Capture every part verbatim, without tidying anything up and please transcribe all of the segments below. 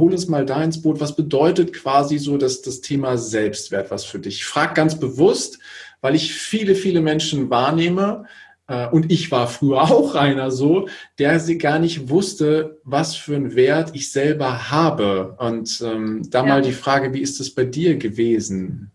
hol uns mal da ins Boot. Was bedeutet quasi so das, das Thema Selbstwert was für dich? Ich frage ganz bewusst, weil ich viele, viele Menschen wahrnehme, äh, und ich war früher auch einer so, der sie gar nicht wusste, was für einen Wert ich selber habe. Und ähm, da Ja. mal die Frage, wie ist das bei dir gewesen?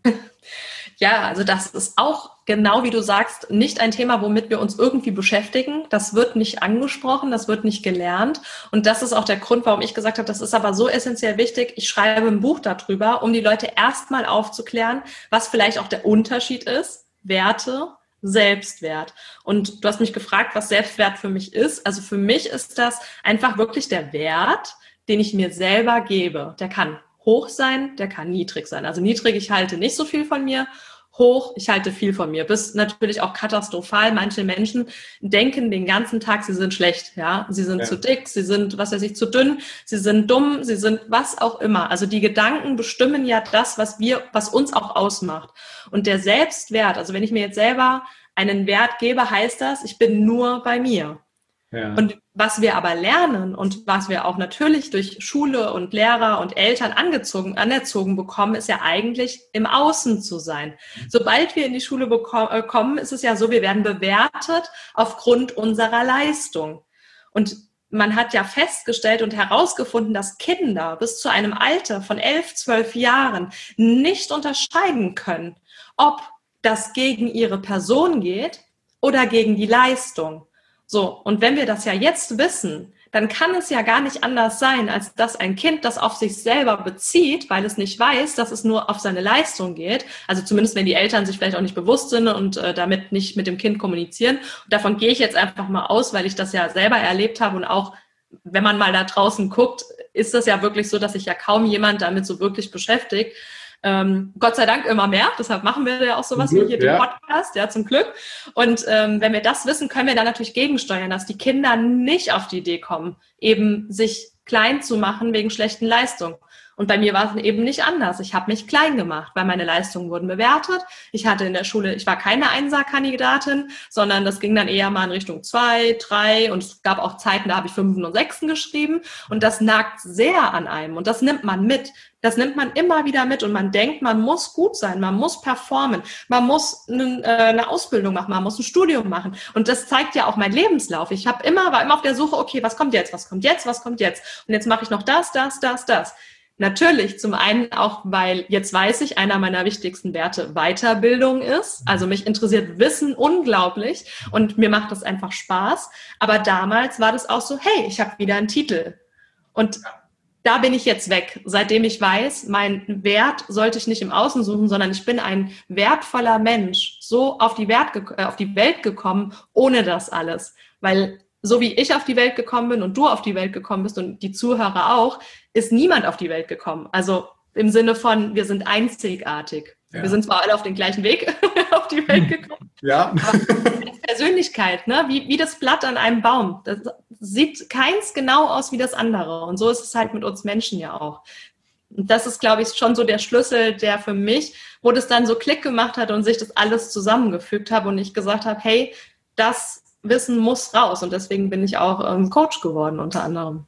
Ja, also das ist auch genau wie du sagst, nicht ein Thema, womit wir uns irgendwie beschäftigen. Das wird nicht angesprochen, das wird nicht gelernt. Und das ist auch der Grund, warum ich gesagt habe, das ist aber so essentiell wichtig. Ich schreibe ein Buch darüber, um die Leute erstmal aufzuklären, was vielleicht auch der Unterschied ist. Werte, Selbstwert. Und du hast mich gefragt, was Selbstwert für mich ist. Also für mich ist das einfach wirklich der Wert, den ich mir selber gebe. Der kann hoch sein, der kann niedrig sein. Also niedrig, ich halte nicht so viel von mir. Hoch, ich halte viel von mir. Bis natürlich auch katastrophal. Manche Menschen denken den ganzen Tag, sie sind schlecht. Ja, sie sind Ja. zu dick, sie sind, was weiß ich, zu dünn, sie sind dumm, sie sind was auch immer. Also die Gedanken bestimmen ja das, was wir, was uns auch ausmacht. Und der Selbstwert, also wenn ich mir jetzt selber einen Wert gebe, heißt das, ich bin nur bei mir. Ja. Und was wir aber lernen und was wir auch natürlich durch Schule und Lehrer und Eltern angezogen, anerzogen bekommen, ist ja eigentlich im Außen zu sein. Sobald wir in die Schule bekommen, äh, kommen, ist es ja so, wir werden bewertet aufgrund unserer Leistung. Und man hat ja festgestellt und herausgefunden, dass Kinder bis zu einem Alter von elf, zwölf Jahren nicht unterscheiden können, ob das gegen ihre Person geht oder gegen die Leistung. So, und wenn wir das ja jetzt wissen, dann kann es ja gar nicht anders sein, als dass ein Kind das auf sich selber bezieht, weil es nicht weiß, dass es nur auf seine Leistung geht. Also zumindest, wenn die Eltern sich vielleicht auch nicht bewusst sind und äh, damit nicht mit dem Kind kommunizieren. Und davon gehe ich jetzt einfach mal aus, weil ich das ja selber erlebt habe und auch, wenn man mal da draußen guckt, ist das ja wirklich so, dass sich ja kaum jemand damit so wirklich beschäftigt. Ähm, Gott sei Dank immer mehr, deshalb machen wir ja auch sowas Glück, wie hier den ja. Podcast, ja, zum Glück. Und ähm, wenn wir das wissen, können wir dann natürlich gegensteuern, dass die Kinder nicht auf die Idee kommen, eben sich klein zu machen wegen schlechten Leistungen. Und bei mir war es eben nicht anders. Ich habe mich klein gemacht, weil meine Leistungen wurden bewertet. Ich hatte in der Schule, ich war keine Einser-Kandidatin, sondern das ging dann eher mal in Richtung zwei, drei und es gab auch Zeiten, da habe ich Fünfen und Sechsen geschrieben und das nagt sehr an einem und das nimmt man mit. Das nimmt man immer wieder mit und man denkt, man muss gut sein, man muss performen, man muss eine, äh, eine Ausbildung machen, man muss ein Studium machen. Und das zeigt ja auch mein Lebenslauf. Ich habe immer, war immer auf der Suche, okay, was kommt jetzt, was kommt jetzt, was kommt jetzt? Und jetzt mache ich noch das, das, das, das. Natürlich, zum einen auch, weil jetzt weiß ich, einer meiner wichtigsten Werte Weiterbildung ist. Also mich interessiert Wissen unglaublich und mir macht das einfach Spaß. Aber damals war das auch so, hey, ich habe wieder einen Titel. Und da bin ich jetzt weg, seitdem ich weiß, mein Wert sollte ich nicht im Außen suchen, sondern ich bin ein wertvoller Mensch, so auf die, Wert ge- äh, auf die Welt gekommen, ohne das alles. Weil so wie ich auf die Welt gekommen bin und du auf die Welt gekommen bist und die Zuhörer auch, ist niemand auf die Welt gekommen. Also im Sinne von, wir sind einzigartig. Ja. Wir sind zwar alle auf den gleichen Weg auf die Welt gekommen, ja. aber als Persönlichkeit, ne? wie, wie das Blatt an einem Baum, das sieht keins genau aus wie das andere. Und so ist es halt mit uns Menschen ja auch. Und das ist, glaube ich, schon so der Schlüssel, der für mich, wo das dann so Klick gemacht hat und sich das alles zusammengefügt habe und ich gesagt habe, hey, das Wissen muss raus. Und deswegen bin ich auch ähm, Coach geworden, unter anderem.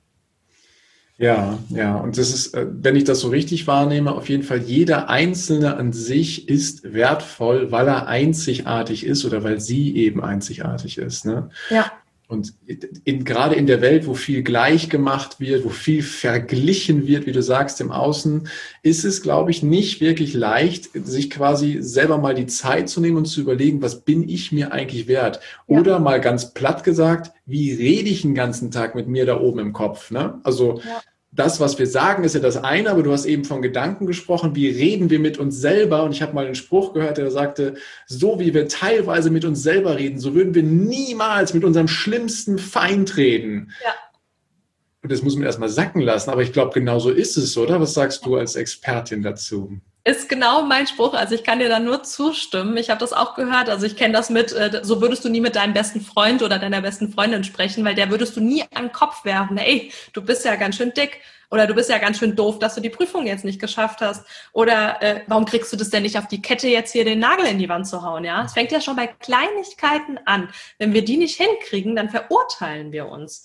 Ja, ja, und das ist, wenn ich das so richtig wahrnehme, auf jeden Fall jeder Einzelne an sich ist wertvoll, weil er einzigartig ist oder weil sie eben einzigartig ist, ne? Ja. Und in, gerade in der Welt, wo viel gleich gemacht wird, wo viel verglichen wird, wie du sagst, im Außen, ist es, glaube ich, nicht wirklich leicht, sich quasi selber mal die Zeit zu nehmen und zu überlegen, was bin ich mir eigentlich wert? Ja. Oder mal ganz platt gesagt, wie rede ich den ganzen Tag mit mir da oben im Kopf, ne? Also Ja. Das, was wir sagen, ist ja das eine, aber du hast eben von Gedanken gesprochen. Wie reden wir mit uns selber? Und ich habe mal einen Spruch gehört, der sagte, so wie wir teilweise mit uns selber reden, so würden wir niemals mit unserem schlimmsten Feind reden. Ja. Und das muss man erstmal sacken lassen. Aber ich glaube, genau so ist es, oder? Was sagst du als Expertin dazu? Ist genau mein Spruch. Also ich kann dir da nur zustimmen. Ich habe das auch gehört. Also ich kenne das mit, so würdest du nie mit deinem besten Freund oder deiner besten Freundin sprechen, weil der würdest du nie an den Kopf werfen. Ey, du bist ja ganz schön dick oder du bist ja ganz schön doof, dass du die Prüfung jetzt nicht geschafft hast. Oder äh, warum kriegst du das denn nicht auf die Kette, jetzt hier den Nagel in die Wand zu hauen? Ja, es fängt ja schon bei Kleinigkeiten an. Wenn wir die nicht hinkriegen, dann verurteilen wir uns.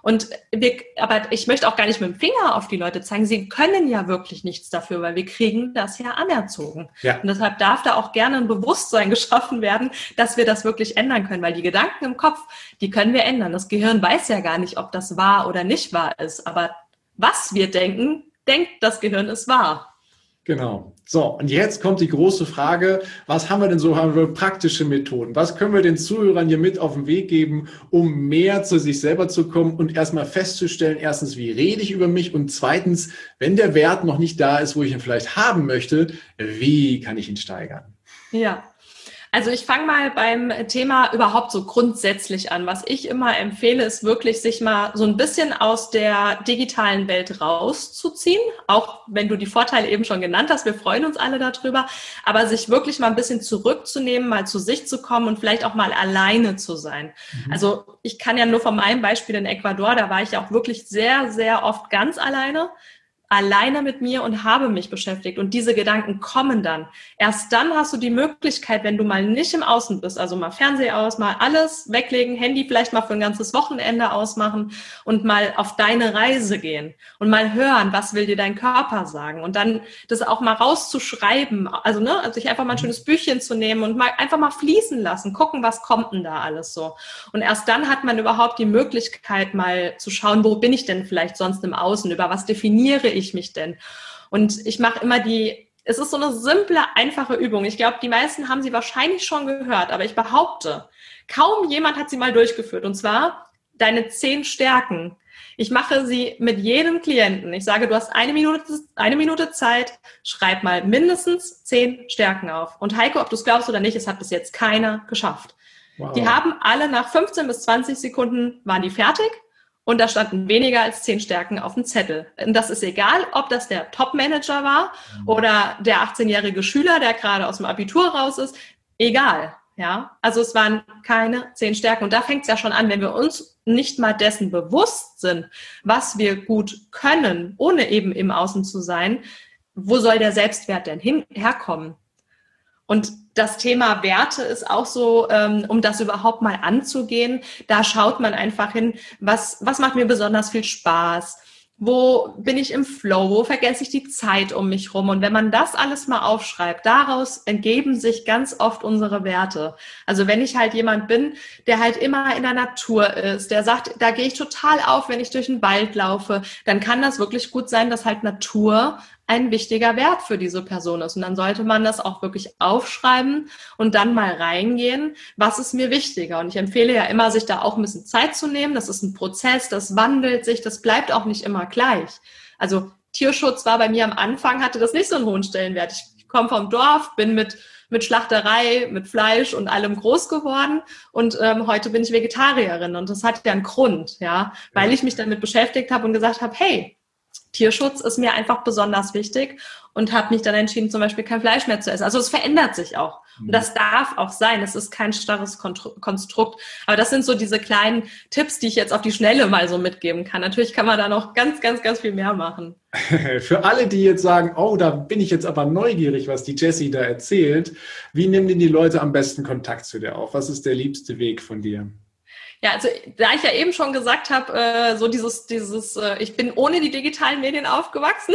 Und wir, aber ich möchte auch gar nicht mit dem Finger auf die Leute zeigen. Sie können ja wirklich nichts dafür, weil wir kriegen das ja anerzogen. Ja. Und deshalb darf da auch gerne ein Bewusstsein geschaffen werden, dass wir das wirklich ändern können, weil die Gedanken im Kopf, die können wir ändern. Das Gehirn weiß ja gar nicht, ob das wahr oder nicht wahr ist. Aber was wir denken, denkt das Gehirn ist wahr. Genau. So, und jetzt kommt die große Frage, was haben wir denn so, haben wir praktische Methoden? Was können wir den Zuhörern hier mit auf den Weg geben, um mehr zu sich selber zu kommen und erstmal festzustellen, erstens, wie rede ich über mich und zweitens, wenn der Wert noch nicht da ist, wo ich ihn vielleicht haben möchte, wie kann ich ihn steigern? Ja. Also ich fange mal beim Thema überhaupt so grundsätzlich an. Was ich immer empfehle, ist wirklich, sich mal so ein bisschen aus der digitalen Welt rauszuziehen. Auch wenn du die Vorteile eben schon genannt hast, wir freuen uns alle darüber. Aber sich wirklich mal ein bisschen zurückzunehmen, mal zu sich zu kommen und vielleicht auch mal alleine zu sein. Mhm. Also ich kann ja nur von meinem Beispiel in Ecuador, da war ich ja auch wirklich sehr, sehr oft ganz alleine. alleine mit mir und habe mich beschäftigt. Und diese Gedanken kommen dann. Erst dann hast du die Möglichkeit, wenn du mal nicht im Außen bist, also mal Fernseher aus, mal alles weglegen, Handy vielleicht mal für ein ganzes Wochenende ausmachen und mal auf deine Reise gehen und mal hören, was will dir dein Körper sagen und dann das auch mal rauszuschreiben, also ne, also sich einfach mal ein schönes Büchchen zu nehmen und mal einfach mal fließen lassen, gucken, was kommt denn da alles so. Und erst dann hat man überhaupt die Möglichkeit, mal zu schauen, wo bin ich denn vielleicht sonst im Außen, über was definiere ich mich denn? Und ich mache immer die, es ist so eine simple, einfache Übung. Ich glaube, die meisten haben sie wahrscheinlich schon gehört, aber ich behaupte, kaum jemand hat sie mal durchgeführt. Und zwar deine zehn Stärken. Ich mache sie mit jedem Klienten. Ich sage, du hast eine Minute, eine Minute Zeit, schreib mal mindestens zehn Stärken auf. Und Heiko, ob du es glaubst oder nicht, es hat bis jetzt keiner geschafft. Wow. Die haben alle nach fünfzehn bis zwanzig Sekunden waren die fertig. Und da standen weniger als zehn Stärken auf dem Zettel. Und das ist egal, ob das der Top-Manager war oder der achtzehnjährige Schüler, der gerade aus dem Abitur raus ist. Egal, ja. Also es waren keine zehn Stärken. Und da fängt es ja schon an, wenn wir uns nicht mal dessen bewusst sind, was wir gut können, ohne eben im Außen zu sein, wo soll der Selbstwert denn hin, herkommen? Und das Thema Werte ist auch so, um das überhaupt mal anzugehen, da schaut man einfach hin, was, was macht mir besonders viel Spaß? Wo bin ich im Flow? Wo vergesse ich die Zeit um mich rum? Und wenn man das alles mal aufschreibt, daraus ergeben sich ganz oft unsere Werte. Also wenn ich halt jemand bin, der halt immer in der Natur ist, der sagt, da gehe ich total auf, wenn ich durch den Wald laufe, dann kann das wirklich gut sein, dass halt Natur ein wichtiger Wert für diese Person ist. Und dann sollte man das auch wirklich aufschreiben und dann mal reingehen, was ist mir wichtiger. Und ich empfehle ja immer, sich da auch ein bisschen Zeit zu nehmen. Das ist ein Prozess, das wandelt sich, das bleibt auch nicht immer gleich. Also Tierschutz war bei mir am Anfang, hatte das nicht so einen hohen Stellenwert. Ich, ich komme vom Dorf, bin mit mit Schlachterei, mit Fleisch und allem groß geworden und ähm, heute bin ich Vegetarierin. Und das hat ja einen Grund, ja, weil ich mich damit beschäftigt habe und gesagt habe, hey, Tierschutz ist mir einfach besonders wichtig und habe mich dann entschieden, zum Beispiel kein Fleisch mehr zu essen. Also es verändert sich auch. Und das darf auch sein. Es ist kein starres Konstrukt. Aber das sind so diese kleinen Tipps, die ich jetzt auf die Schnelle mal so mitgeben kann. Natürlich kann man da noch ganz, ganz, ganz viel mehr machen. Für alle, die jetzt sagen, oh, da bin ich jetzt aber neugierig, was die Jessie da erzählt. Wie nehmen denn die Leute am besten Kontakt zu dir auf? Was ist der liebste Weg von dir? Ja, also da ich ja eben schon gesagt habe, äh, so dieses, dieses, äh, ich bin ohne die digitalen Medien aufgewachsen.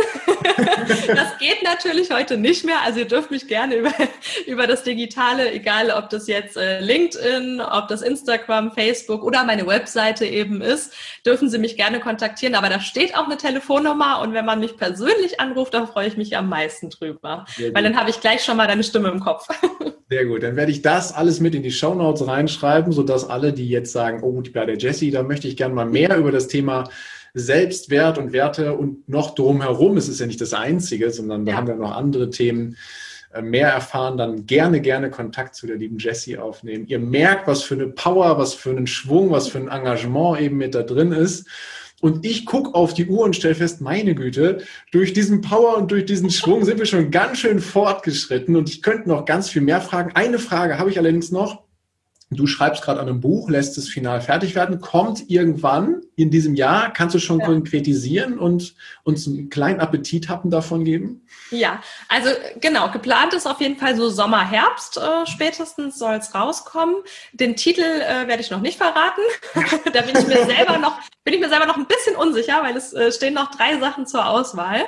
Das geht natürlich heute nicht mehr. Also ihr dürft mich gerne über über das Digitale, egal ob das jetzt äh, LinkedIn, ob das Instagram, Facebook oder meine Webseite eben ist, dürfen Sie mich gerne kontaktieren. Aber da steht auch eine Telefonnummer und wenn man mich persönlich anruft, da freue ich mich am meisten drüber, weil dann habe ich gleich schon mal deine Stimme im Kopf. Sehr gut, dann werde ich das alles mit in die Shownotes reinschreiben, sodass alle, die jetzt sagen, oh, bei der Jessie, da möchte ich gerne mal mehr über das Thema Selbstwert und Werte und noch drumherum, es ist ja nicht das Einzige, sondern da ja. haben wir noch andere Themen, mehr erfahren, dann gerne, gerne Kontakt zu der lieben Jessie aufnehmen. Ihr merkt, was für eine Power, was für einen Schwung, was für ein Engagement eben mit da drin ist. Und ich gucke auf die Uhr und stelle fest, meine Güte, durch diesen Power und durch diesen Schwung sind wir schon ganz schön fortgeschritten und ich könnte noch ganz viel mehr fragen. Eine Frage habe ich allerdings noch. Du schreibst gerade an einem Buch, lässt es final fertig werden, kommt irgendwann in diesem Jahr, kannst du schon ja. konkretisieren und uns einen kleinen Appetithappen davon geben? Ja, also genau, geplant ist auf jeden Fall so Sommer, Herbst äh, spätestens soll es rauskommen. Den Titel äh, werde ich noch nicht verraten. Da bin ich mir selber noch, bin ich mir selber noch ein bisschen unsicher, weil es äh, stehen noch drei Sachen zur Auswahl.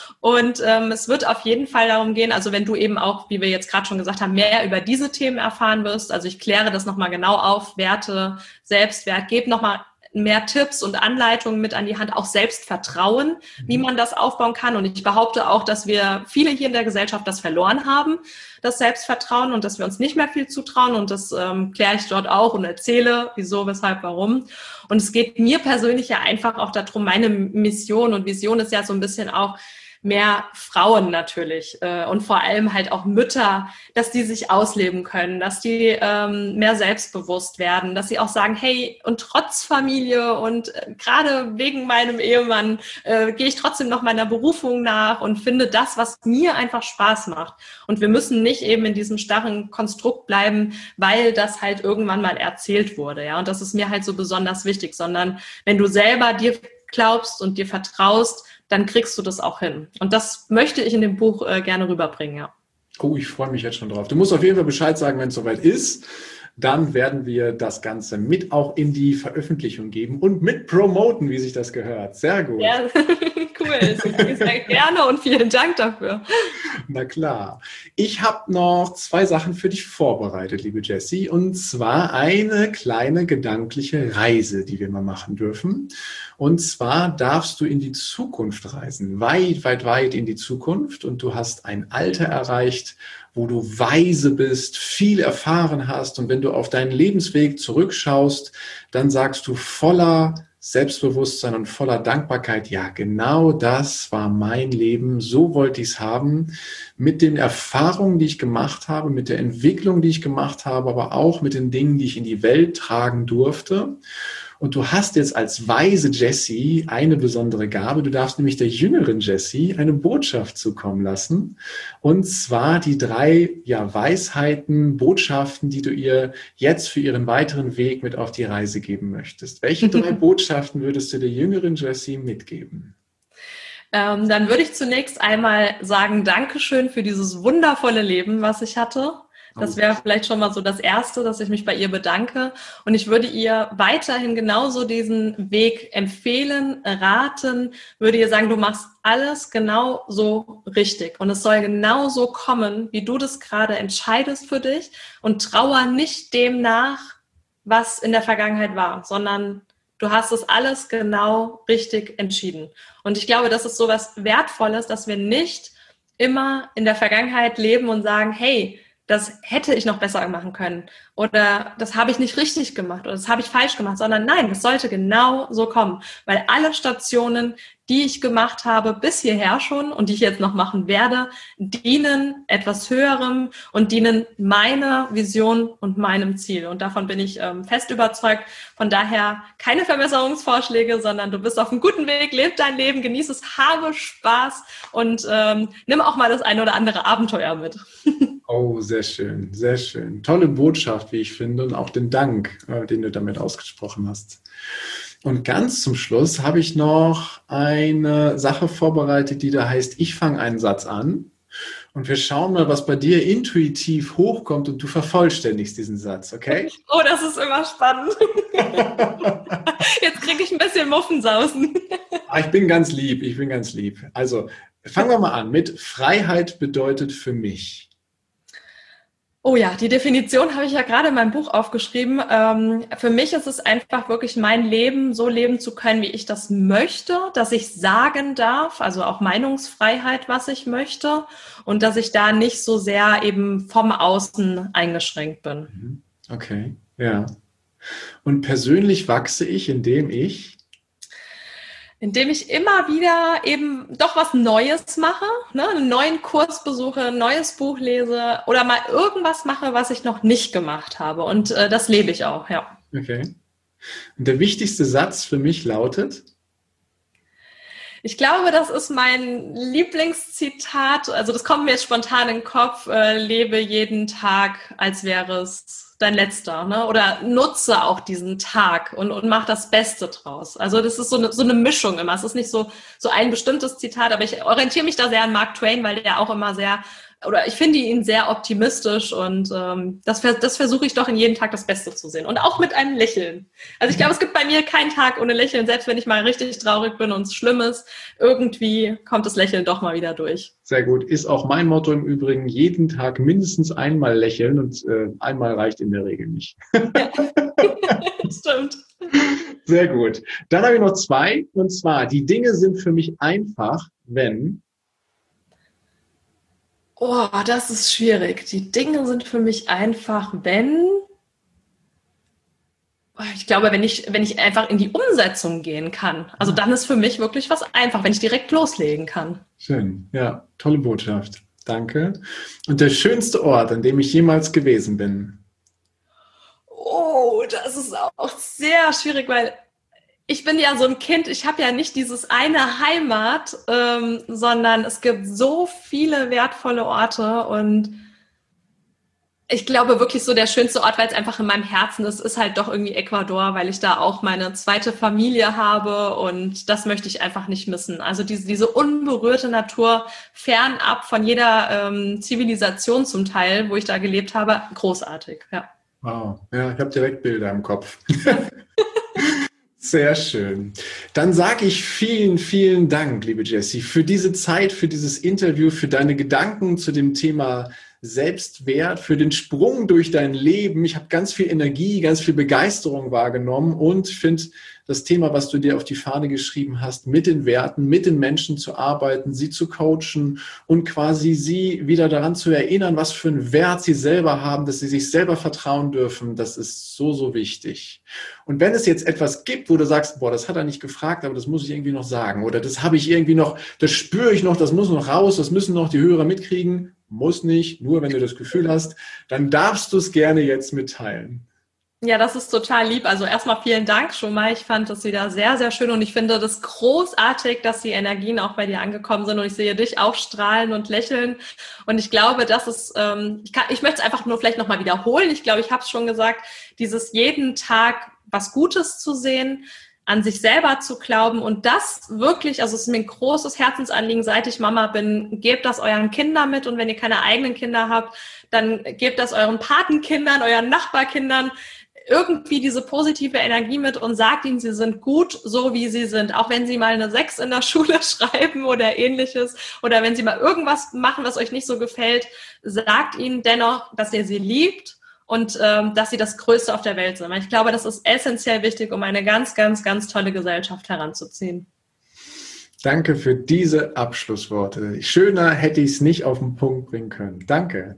Und ähm, es wird auf jeden Fall darum gehen, also wenn du eben auch, wie wir jetzt gerade schon gesagt haben, mehr über diese Themen erfahren wirst, also ich kläre das nochmal genau auf, Werte, Selbstwert, gebe nochmal mehr Tipps und Anleitungen mit an die Hand, auch Selbstvertrauen, wie man das aufbauen kann. Und ich behaupte auch, dass wir viele hier in der Gesellschaft das verloren haben, das Selbstvertrauen, und dass wir uns nicht mehr viel zutrauen. Und das ähm, kläre ich dort auch und erzähle, wieso, weshalb, warum. Und es geht mir persönlich ja einfach auch darum, meine Mission und Vision ist ja so ein bisschen auch, mehr Frauen natürlich äh, und vor allem halt auch Mütter, dass die sich ausleben können, dass die ähm, mehr selbstbewusst werden, dass sie auch sagen, hey, und trotz Familie und äh, gerade wegen meinem Ehemann äh, gehe ich trotzdem noch meiner Berufung nach und finde das, was mir einfach Spaß macht. Und wir müssen nicht eben in diesem starren Konstrukt bleiben, weil das halt irgendwann mal erzählt wurde, ja. Und das ist mir halt so besonders wichtig, sondern wenn du selber dir glaubst und dir vertraust, dann kriegst du das auch hin. Und das möchte ich in dem Buch äh, gerne rüberbringen, ja. Oh, ich freue mich jetzt schon drauf. Du musst auf jeden Fall Bescheid sagen, wenn es soweit ist. Dann werden wir das Ganze mit auch in die Veröffentlichung geben und mit promoten, wie sich das gehört. Sehr gut. Ja, cool. Sehr gerne und vielen Dank dafür. Na klar. Ich habe noch zwei Sachen für dich vorbereitet, liebe Jessie. Und zwar eine kleine gedankliche Reise, die wir mal machen dürfen. Und zwar darfst du in die Zukunft reisen. Weit, weit, weit in die Zukunft. Und du hast ein Alter erreicht, wo du weise bist, viel erfahren hast. Und wenn du auf deinen Lebensweg zurückschaust, dann sagst du voller Selbstbewusstsein und voller Dankbarkeit, ja, genau das war mein Leben, so wollte ich es haben, mit den Erfahrungen, die ich gemacht habe, mit der Entwicklung, die ich gemacht habe, aber auch mit den Dingen, die ich in die Welt tragen durfte. Und du hast jetzt als weise Jessie eine besondere Gabe. Du darfst nämlich der jüngeren Jessie eine Botschaft zukommen lassen. Und zwar die drei ja, Weisheiten, Botschaften, die du ihr jetzt für ihren weiteren Weg mit auf die Reise geben möchtest. Welche drei Botschaften würdest du der jüngeren Jessie mitgeben? Ähm, dann würde ich zunächst einmal sagen, Dankeschön für dieses wundervolle Leben, was ich hatte. Das wäre vielleicht schon mal so das Erste, dass ich mich bei ihr bedanke. Und ich würde ihr weiterhin genauso diesen Weg empfehlen, raten, würde ihr sagen, du machst alles genau so richtig. Und es soll genau so kommen, wie du das gerade entscheidest für dich. Und trauer nicht dem nach, was in der Vergangenheit war, sondern du hast es alles genau richtig entschieden. Und ich glaube, das ist so was Wertvolles, dass wir nicht immer in der Vergangenheit leben und sagen, hey, das hätte ich noch besser machen können oder das habe ich nicht richtig gemacht oder das habe ich falsch gemacht, sondern nein, das sollte genau so kommen, weil alle Stationen, die ich gemacht habe bis hierher schon und die ich jetzt noch machen werde, dienen etwas Höherem und dienen meiner Vision und meinem Ziel. Und davon bin ich ähm, fest überzeugt. Von daher keine Verbesserungsvorschläge, sondern du bist auf einem guten Weg, leb dein Leben, genieß es, habe Spaß und ähm, nimm auch mal das eine oder andere Abenteuer mit. Oh, sehr schön, sehr schön. Tolle Botschaft, wie ich finde, und auch den Dank, äh, den du damit ausgesprochen hast. Und ganz zum Schluss habe ich noch eine Sache vorbereitet, die da heißt, ich fange einen Satz an und wir schauen mal, was bei dir intuitiv hochkommt und du vervollständigst diesen Satz, okay? Oh, das ist immer spannend. Jetzt kriege ich ein bisschen Muffensausen. Ah, ich bin ganz lieb, ich bin ganz lieb. Also fangen wir mal an mit Freiheit bedeutet für mich. Oh ja, die Definition habe ich ja gerade in meinem Buch aufgeschrieben. Ähm, für mich ist es einfach wirklich mein Leben, so leben zu können, wie ich das möchte, dass ich sagen darf, also auch Meinungsfreiheit, was ich möchte und dass ich da nicht so sehr eben vom Außen eingeschränkt bin. Okay, ja. Und persönlich wachse ich, indem ich... Indem ich immer wieder eben doch was Neues mache, ne, einen neuen Kurs besuche, ein neues Buch lese oder mal irgendwas mache, was ich noch nicht gemacht habe. Und äh, das lebe ich auch, ja. Okay. Und der wichtigste Satz für mich lautet? Ich glaube, das ist mein Lieblingszitat. Also das kommt mir jetzt spontan in den Kopf. Äh, lebe jeden Tag, als wäre es dein letzter, ne? Oder nutze auch diesen Tag und, und mach das Beste draus. Also das ist so eine, so eine Mischung immer. Es ist nicht so, so ein bestimmtes Zitat, aber ich orientiere mich da sehr an Mark Twain, weil der auch immer sehr, oder ich finde ihn sehr optimistisch und ähm, das, das versuche ich doch in jedem Tag das Beste zu sehen. Und auch mit einem Lächeln. Also ich glaube, es gibt bei mir keinen Tag ohne Lächeln, selbst wenn ich mal richtig traurig bin und es schlimm ist, irgendwie kommt das Lächeln doch mal wieder durch. Sehr gut. Ist auch mein Motto im Übrigen, jeden Tag mindestens einmal lächeln und äh, einmal reicht in der Regel nicht. Ja. Stimmt. Sehr gut. Dann habe ich noch zwei, und zwar, die Dinge sind für mich einfach, wenn... Oh, das ist schwierig. Die Dinge sind für mich einfach, wenn... Ich glaube, wenn ich, wenn ich einfach in die Umsetzung gehen kann. Also dann ist für mich wirklich was einfach, wenn ich direkt loslegen kann. Schön. Ja, tolle Botschaft. Danke. Und der schönste Ort, an dem ich jemals gewesen bin? Oh, das ist auch sehr schwierig, weil ich bin ja so ein Kind, ich habe ja nicht dieses eine Heimat, ähm, sondern es gibt so viele wertvolle Orte und ich glaube wirklich so der schönste Ort, weil es einfach in meinem Herzen ist, ist halt doch irgendwie Ecuador, weil ich da auch meine zweite Familie habe und das möchte ich einfach nicht missen. Also diese, diese unberührte Natur, fernab von jeder ähm, Zivilisation zum Teil, wo ich da gelebt habe, großartig, ja. Wow, ja, ich habe direkt Bilder im Kopf. Sehr schön. Dann sage ich vielen, vielen Dank, liebe Jessie, für diese Zeit, für dieses Interview, für deine Gedanken zu dem Thema Selbstwert, für den Sprung durch dein Leben. Ich habe ganz viel Energie, ganz viel Begeisterung wahrgenommen und finde das Thema, was du dir auf die Fahne geschrieben hast, mit den Werten, mit den Menschen zu arbeiten, sie zu coachen und quasi sie wieder daran zu erinnern, was für einen Wert sie selber haben, dass sie sich selber vertrauen dürfen, das ist so, so wichtig. Und wenn es jetzt etwas gibt, wo du sagst, boah, das hat er nicht gefragt, aber das muss ich irgendwie noch sagen oder das habe ich irgendwie noch, das spüre ich noch, das muss noch raus, das müssen noch die Hörer mitkriegen, muss nicht, nur wenn du das Gefühl hast, dann darfst du es gerne jetzt mitteilen. Ja, das ist total lieb. Also erstmal vielen Dank schon mal. Ich fand das wieder sehr, sehr schön und ich finde das großartig, dass die Energien auch bei dir angekommen sind und ich sehe dich auch strahlen und lächeln und ich glaube, das ist, ähm, ich, kann, ich möchte es einfach nur vielleicht nochmal wiederholen. Ich glaube, ich habe es schon gesagt, dieses jeden Tag was Gutes zu sehen, an sich selber zu glauben und das wirklich, also es ist mir ein großes Herzensanliegen, seit ich Mama bin, gebt das euren Kindern mit und wenn ihr keine eigenen Kinder habt, dann gebt das euren Patenkindern, euren Nachbarkindern, irgendwie diese positive Energie mit und sagt ihnen, sie sind gut, so wie sie sind. Auch wenn sie mal eine sechs in der Schule schreiben oder ähnliches oder wenn sie mal irgendwas machen, was euch nicht so gefällt, sagt ihnen dennoch, dass ihr sie liebt und ähm, dass sie das Größte auf der Welt sind. Ich glaube, das ist essentiell wichtig, um eine ganz, ganz, ganz tolle Gesellschaft heranzuziehen. Danke für diese Abschlussworte. Schöner hätte ich es nicht auf den Punkt bringen können. Danke.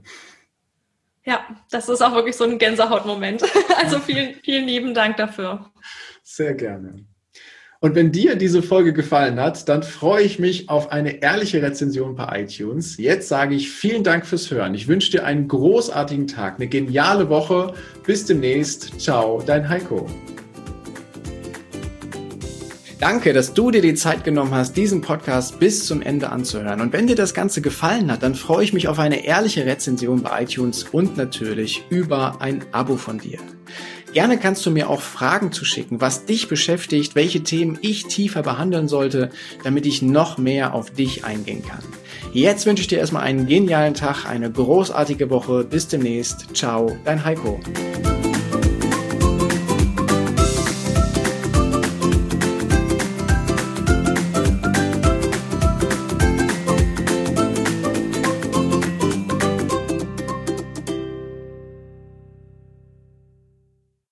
Ja, das ist auch wirklich so ein Gänsehautmoment. Also vielen, vielen lieben Dank dafür. Sehr gerne. Und wenn dir diese Folge gefallen hat, dann freue ich mich auf eine ehrliche Rezension bei iTunes. Jetzt sage ich vielen Dank fürs Hören. Ich wünsche dir einen großartigen Tag, eine geniale Woche. Bis demnächst. Ciao, dein Heiko. Danke, dass du dir die Zeit genommen hast, diesen Podcast bis zum Ende anzuhören. Und wenn dir das Ganze gefallen hat, dann freue ich mich auf eine ehrliche Rezension bei iTunes und natürlich über ein Abo von dir. Gerne kannst du mir auch Fragen zuschicken, was dich beschäftigt, welche Themen ich tiefer behandeln sollte, damit ich noch mehr auf dich eingehen kann. Jetzt wünsche ich dir erstmal einen genialen Tag, eine großartige Woche. Bis demnächst. Ciao, dein Heiko.